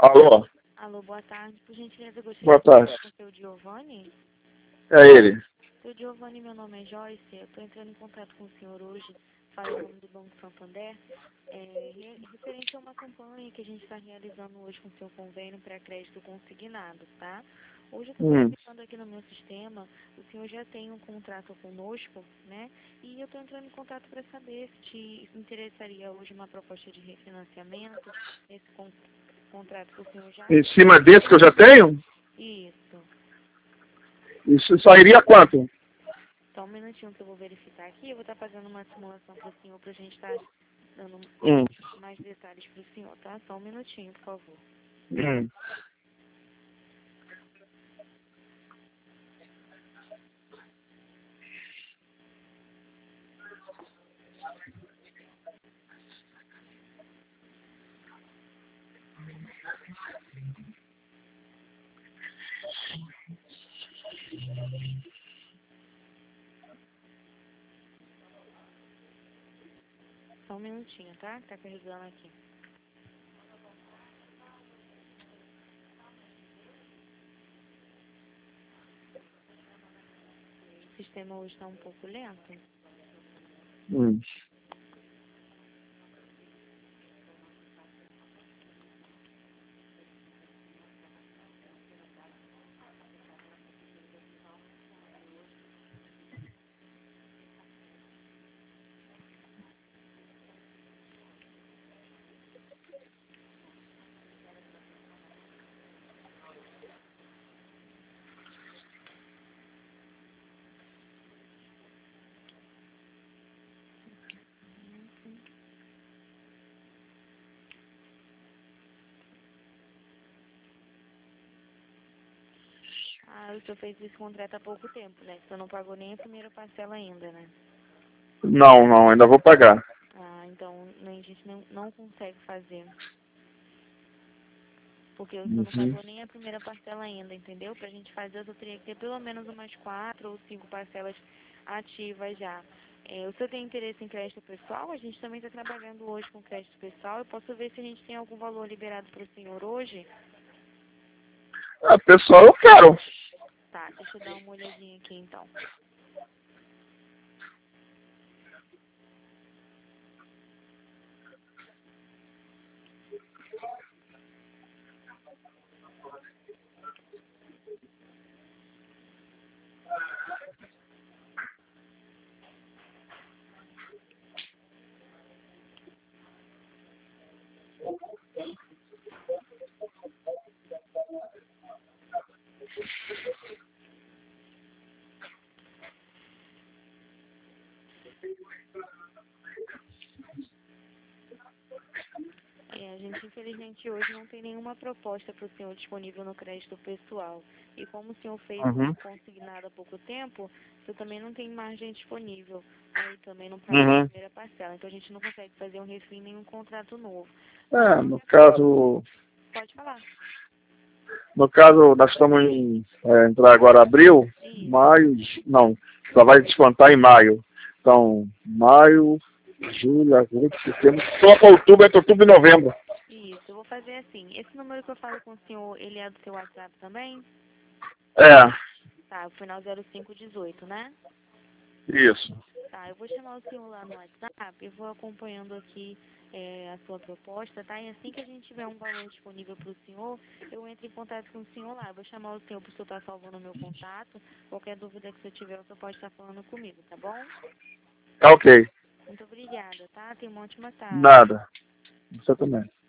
Alô? Alô, boa tarde. Por gentileza, eu gostaria Boa de falar tarde. com o seu Giovanni. É ele. Seu Giovanni, meu nome é Joyce. Eu estou entrando em contato com o senhor hoje, falando em nome do Banco Santander, referente a uma campanha que a gente está realizando hoje com o seu convênio para crédito consignado, tá? Hoje eu estou verificando aqui no meu sistema, o senhor já tem um contrato conosco, né? E eu estou entrando em contato para saber se te interessaria hoje uma proposta de refinanciamento, esse contrato que o senhor já Em cima desse que eu já tenho? Isso. Isso sairia quanto? Só um minutinho que eu vou verificar aqui. Eu vou estar fazendo uma simulação para o senhor, para a gente estar dando mais detalhes para o senhor, tá? Só um minutinho, por favor. Só um minutinho, tá? Tá carregando aqui. O sistema hoje está um pouco lento. Ah, o senhor fez esse contrato há pouco tempo, né? O senhor não pagou nem a primeira parcela ainda, né? Não, ainda vou pagar. Ah, então a gente não consegue fazer. Porque o senhor não pagou nem a primeira parcela ainda, entendeu? Pra gente fazer, eu só teria que ter pelo menos umas 4 ou 5 parcelas ativas já. O senhor tem interesse em crédito pessoal? A gente também está trabalhando hoje com crédito pessoal. Eu posso ver se a gente tem algum valor liberado para o senhor hoje? Pessoal, eu quero. Tá, deixa eu dar uma olhadinha aqui então. A gente infelizmente hoje não tem nenhuma proposta para o senhor disponível no crédito pessoal. E como o senhor fez um consignado há pouco tempo, o senhor também não tem margem disponível. Aí também não pagou a primeira parcela. Então a gente não consegue fazer um refim nem um contrato novo. No caso, Pode falar. nós estamos em entrar agora abril, maio, não, só vai descontar em maio. Então, maio, julho, agosto, setembro, só para outubro, entre outubro e novembro. Isso, eu vou fazer assim. Esse número que eu falo com o senhor, ele é do seu WhatsApp também? É, Tá, o final 0518, né? isso. Tá, eu vou chamar o senhor lá no WhatsApp e vou acompanhando aqui a sua proposta, tá? E assim que a gente tiver um valor disponível para o senhor, eu entro em contato com o senhor lá. Eu vou chamar o senhor para o senhor estar salvando o meu contato. Qualquer dúvida que o senhor tiver, o senhor pode estar falando comigo, tá bom? Tá ok. Muito obrigada, tá? Tenha uma ótima tarde. Nada. Você também.